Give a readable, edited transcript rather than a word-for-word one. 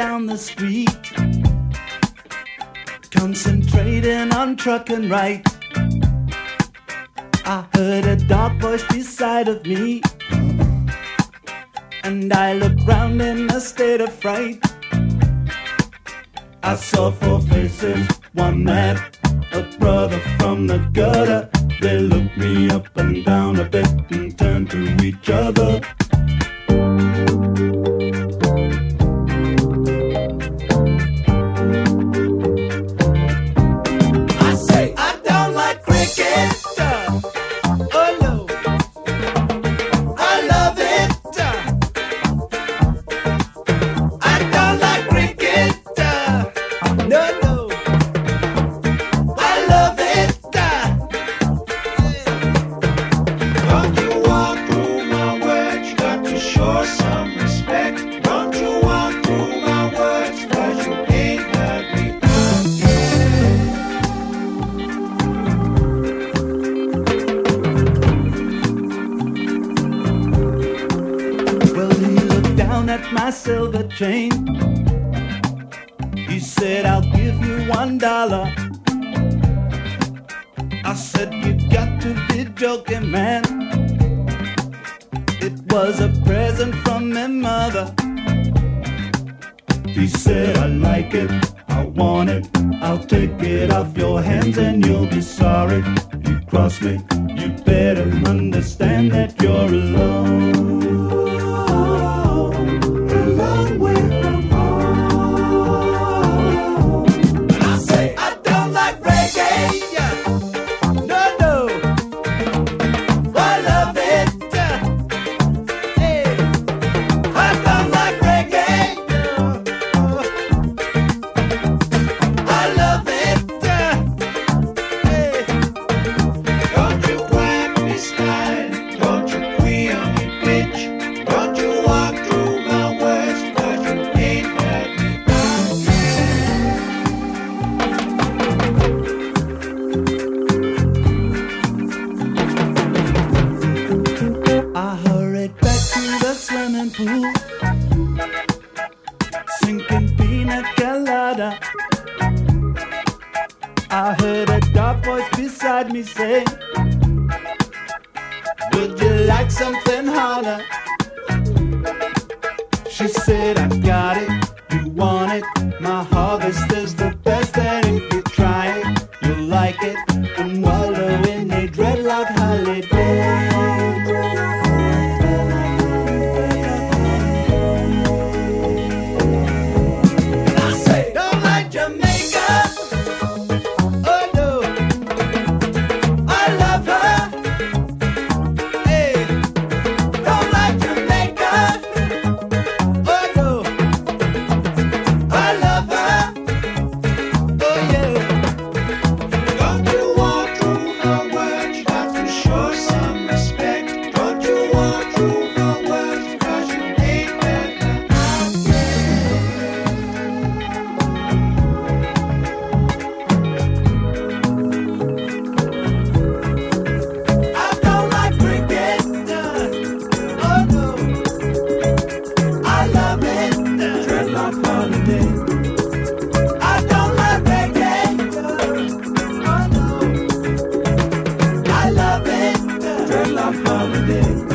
down the street, concentrating on trucking right. I heard a dark voice beside of me, and I looked round in a state of fright. I saw four faces, one man, a brother from the gutter. They looked me up and down a bit and turned to each other. My silver chain. He said, I'll give you $1. I said, you've got to be joking, man. It was a present from my mother. He said, I like it, I want it, I'll take it off your hands and you'll be sorry. You cross me, you better understand that you're alone. Pool, sinking pina colada. I heard a dark voice beside me say, would you like something harder? She said, I got it, you want it, my harvest is the best, and if you try it, you'll like it, and wallow in a dreadlock holiday. Holiday.